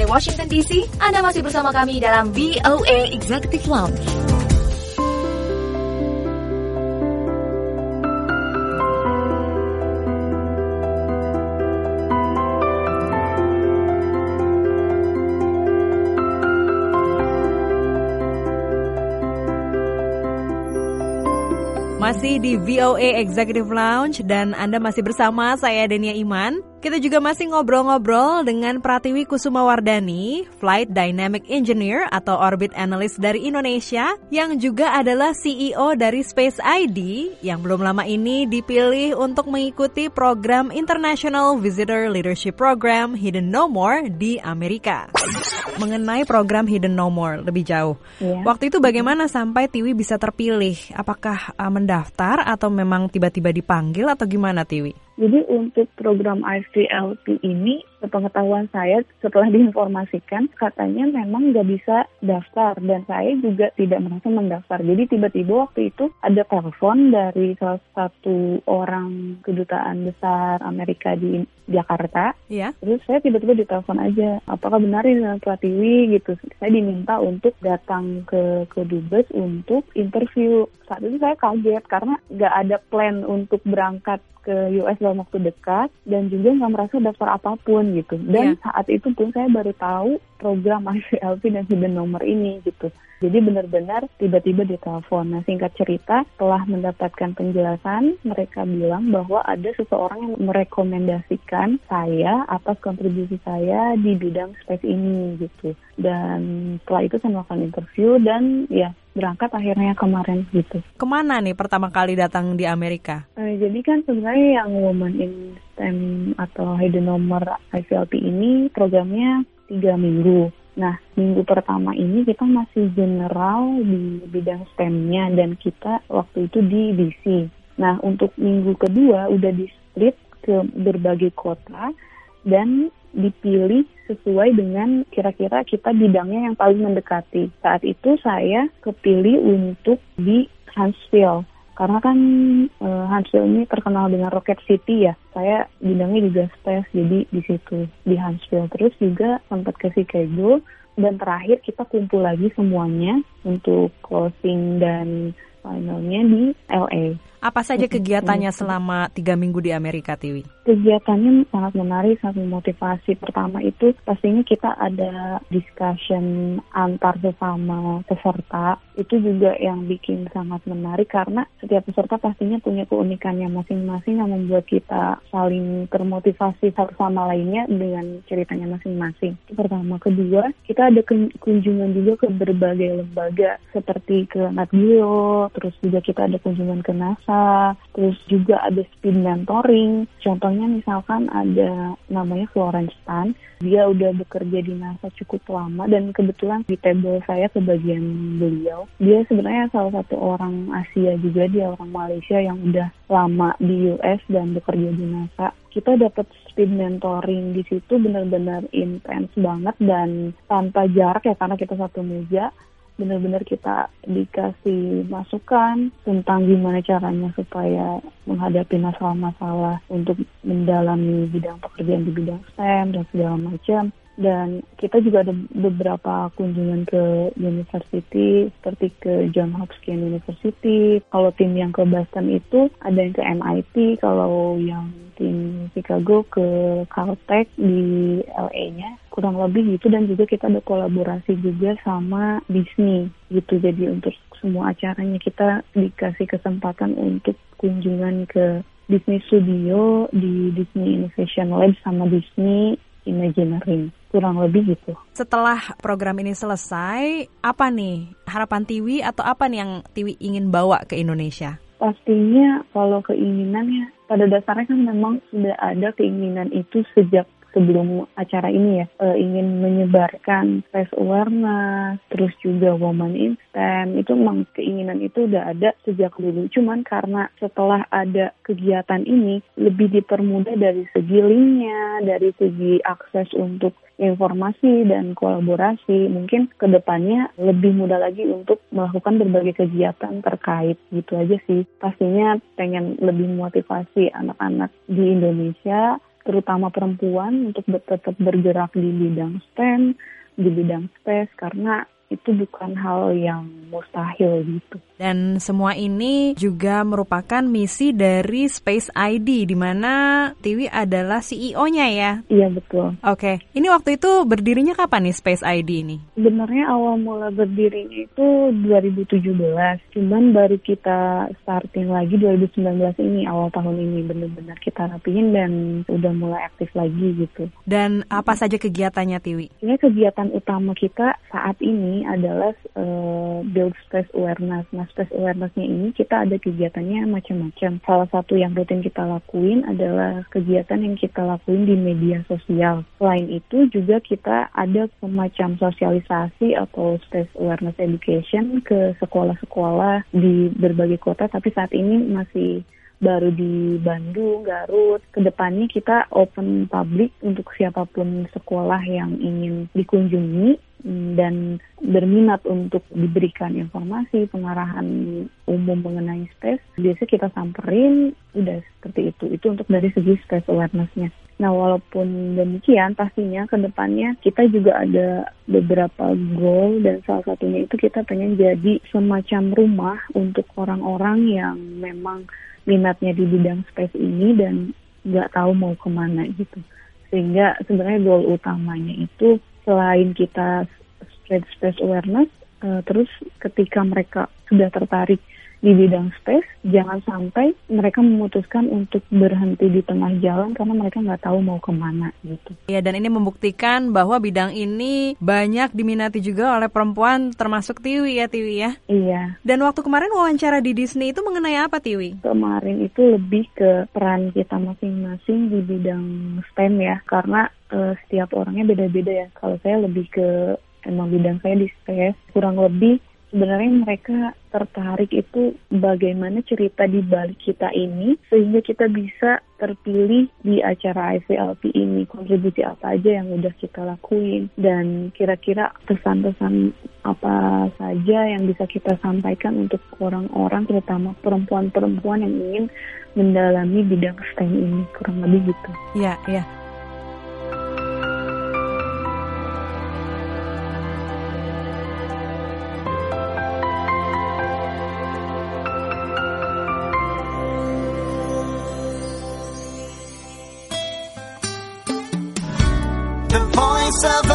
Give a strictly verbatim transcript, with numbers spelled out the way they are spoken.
Washington D C. Anda masih bersama kami dalam V O A Executive Lounge. Masih di V O A Executive Lounge dan Anda masih bersama saya Denia Iman. Kita juga masih ngobrol-ngobrol dengan Pratiwi Kusumawardani, Flight Dynamic Engineer atau Orbit Analyst dari Indonesia, yang juga adalah C E O dari Space I D yang belum lama ini dipilih untuk mengikuti program International Visitor Leadership Program Hidden No More di Amerika. Mengenai program Hidden No More lebih jauh, yeah. Waktu itu bagaimana sampai Tiwi bisa terpilih? Apakah uh, mendaftar atau memang tiba-tiba dipanggil atau gimana, Tiwi? Jadi untuk program I V L P ini, sepengetahuan saya setelah diinformasikan, katanya memang nggak bisa daftar dan saya juga tidak merasa mendaftar. Jadi tiba-tiba waktu itu ada telepon dari salah satu orang kedutaan besar Amerika di Jakarta. Iya. Terus saya tiba-tiba ditelepon aja, apakah benar ini Pratiwi gitu. Saya diminta untuk datang ke ke Dubes untuk interview. Saat itu saya kaget karena nggak ada plan untuk berangkat ke U S dalam waktu dekat dan juga nggak merasa daftar apapun gitu. Dan yeah. saat itu pun saya baru tahu program I V L P dan Hidden Nomor ini gitu. Jadi benar-benar tiba-tiba ditelepon. Nah, singkat cerita, setelah mendapatkan penjelasan, mereka bilang bahwa ada seseorang yang merekomendasikan saya atas kontribusi saya di bidang space ini gitu. Dan setelah itu saya melakukan interview dan ya berangkat akhirnya kemarin gitu. Kemana nih pertama kali datang di Amerika? Eh, jadi kan sebenarnya yang Women in STEM atau Hidden Nomor I V L P ini programnya tiga minggu. Nah, minggu pertama ini kita masih general di bidang STEM-nya dan kita waktu itu di D C. Nah, untuk minggu kedua udah di-split ke berbagai kota dan dipilih sesuai dengan kira-kira kita bidangnya yang paling mendekati. Saat itu saya kepilih untuk di Huntsville. Karena kan uh, Huntsville ini terkenal dengan Rocket City ya. Saya bidangnya juga space, jadi di situ di Huntsville. Terus juga sempat ke Chicago dan terakhir kita kumpul lagi semuanya untuk closing dan finalnya di L A. Apa saja kegiatannya selama tiga minggu di Amerika, Tiwi? Kegiatannya sangat menarik, sangat memotivasi. Pertama itu pastinya kita ada discussion antar sesama peserta. Itu juga yang bikin sangat menarik karena setiap peserta pastinya punya keunikannya masing-masing yang membuat kita saling termotivasi satu sama lainnya dengan ceritanya masing-masing. Itu pertama. Kedua, kita ada kunjungan juga ke berbagai lembaga seperti ke Nat Geo, terus juga kita ada kunjungan ke NASA, terus juga ada speed mentoring. Contohnya misalkan ada namanya Florence Tan, dia udah bekerja di NASA cukup lama dan kebetulan di table saya kebagian beliau. Dia sebenarnya salah satu orang Asia juga, dia orang Malaysia yang udah lama di U S dan bekerja di NASA. Kita dapat speed mentoring di situ benar-benar intens banget dan tanpa jarak ya karena kita satu meja. Benar-benar kita dikasih masukan tentang gimana caranya supaya menghadapi masalah-masalah untuk mendalami bidang pekerjaan di bidang STEM dan segala macam. Dan kita juga ada beberapa kunjungan ke university seperti ke Johns Hopkins University. Kalau tim yang ke Boston itu ada yang ke M I T, kalau yang tim Chicago ke Caltech di L A-nya. Kurang lebih gitu, dan juga kita ada kolaborasi juga sama Disney gitu. Jadi untuk semua acaranya kita dikasih kesempatan untuk kunjungan ke Disney Studio di Disney Innovation Lab sama Disney Imagineering. Kurang lebih gitu. Setelah program ini selesai, apa nih harapan Tiwi atau apa nih yang Tiwi ingin bawa ke Indonesia? Pastinya kalau keinginannya, pada dasarnya kan memang sudah ada keinginan itu sejak sebelum acara ini ya, e, ingin menyebarkan space awareness, terus juga woman in STEM, itu memang keinginan itu udah ada sejak dulu. Cuman karena setelah ada kegiatan ini, lebih dipermudah dari segi linknya, dari segi akses untuk informasi dan kolaborasi, mungkin kedepannya lebih mudah lagi untuk melakukan berbagai kegiatan terkait gitu aja sih. Pastinya pengen lebih motivasi anak-anak di Indonesia terutama perempuan untuk tetap bergerak di bidang STEM, di bidang space, karena itu bukan hal yang mustahil gitu. Dan semua ini juga merupakan misi dari Space I D, di mana Tiwi adalah C E O-nya ya? Iya, betul. Oke, ini waktu itu berdirinya kapan nih Space I D ini? Sebenarnya awal mula berdirinya itu dua ribu tujuh belas, cuman baru kita starting lagi dua ribu sembilan belas ini, awal tahun ini benar-benar kita rapihin dan udah mulai aktif lagi gitu. Dan apa saja kegiatannya, Tiwi? Ini kegiatan utama kita saat ini adalah uh, build space awareness. Nah, space awareness-nya ini kita ada kegiatannya macam-macam. Salah satu yang rutin kita lakuin adalah kegiatan yang kita lakuin di media sosial. Selain itu juga kita ada semacam sosialisasi atau space awareness education ke sekolah-sekolah di berbagai kota, tapi saat ini masih baru di Bandung, Garut. Kedepannya kita open public untuk siapapun sekolah yang ingin dikunjungi dan berminat untuk diberikan informasi, pengarahan umum mengenai space. Biasanya kita samperin, udah seperti itu. Itu untuk dari segi space awareness-nya. Nah, walaupun demikian, pastinya ke depannya kita juga ada beberapa goal, dan salah satunya itu kita pengen jadi semacam rumah untuk orang-orang yang memang minatnya di bidang space ini dan nggak tahu mau kemana gitu. Sehingga sebenarnya goal utamanya itu selain kita spread space awareness, uh, terus ketika mereka sudah tertarik di bidang space, jangan sampai mereka memutuskan untuk berhenti di tengah jalan karena mereka nggak tahu mau kemana gitu. Ya, dan ini membuktikan bahwa bidang ini banyak diminati juga oleh perempuan, termasuk Tiwi ya, Tiwi ya? Iya. Dan waktu kemarin wawancara di Disney itu mengenai apa, Tiwi? Kemarin itu lebih ke peran kita masing-masing di bidang STEM ya, karena uh, setiap orangnya beda-beda ya. Kalau saya lebih ke, emang bidang saya di space, kurang lebih sebenarnya mereka tertarik itu bagaimana cerita di balik kita ini sehingga kita bisa terpilih di acara I V L P ini, kontribusi apa aja yang udah kita lakuin, dan kira-kira pesan-pesan apa saja yang bisa kita sampaikan untuk orang-orang, terutama perempuan-perempuan yang ingin mendalami bidang STEM ini, kurang lebih gitu. Iya, iya. Voice of